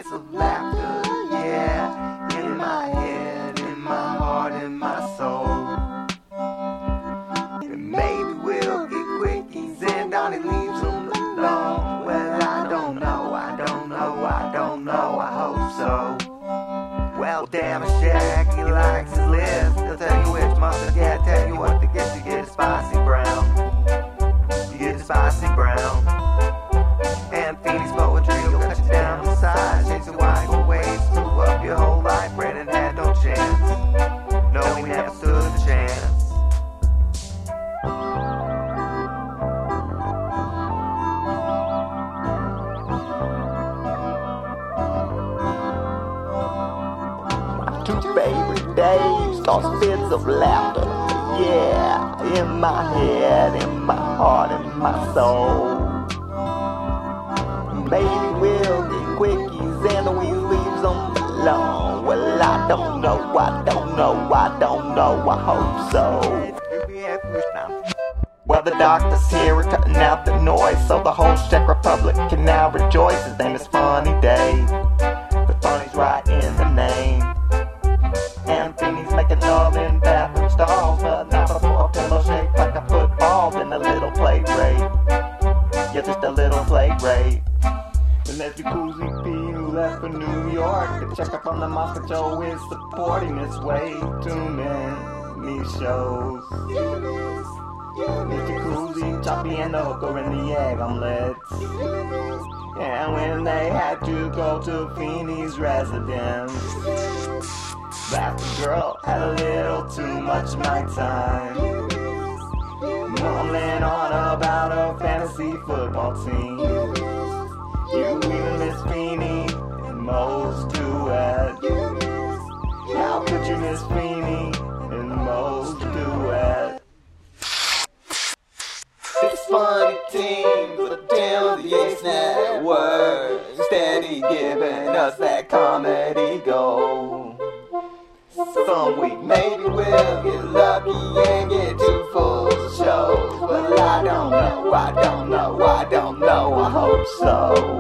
fits of laughter, yeah, in my head, in my heart, in my soul. And maybe we'll get quickies and Donnie leaves them alone. Well, I don't know, I don't know, I don't know, I hope so. Well, damn, Shaq, he likes his list. He'll tell you which mustard to get, tell you what to get. You get a spicy brown, you get a spicy brown. And Feeney's poetry will cut you down the side, change the wide ways to up your whole life. Brandon had no chance, no, he never stood a chance. Two favorite days, lost fits of laughter, yeah, in my head, in my heart, in my soul. Maybe we'll get quickies and we leave them alone. Well, I don't know, I don't know, I don't know, I hope so. Well, the doctor's here, we're cutting out the noise, so the whole Czech Republic can now rejoice. His name is Funny Dave, the funny's right in the name. And Feeney's making love in bathroom stalls, but not before a pillow shaped like a football. Then a little play rate, yeah, just a little play rate. And there's Jacuzzi P who left for New York to check up on the Moscow Joe is supporting his way too many shows. It's Jacuzzi, Choppy and the hooker and the egg omelets. And when they had to go to Feeney's residence, that girl had a little too much my time, mumbling on about a fantasy football team. You even miss Feeney in Mo's duet. How could you miss Feeney in Mo's duet? It's Funny Team, the damn of the Ace Network, steady giving us that comedy gold. Some week maybe we'll get lucky and get 2 full shows, but I don't know, I don't know, I don't know, I hope so.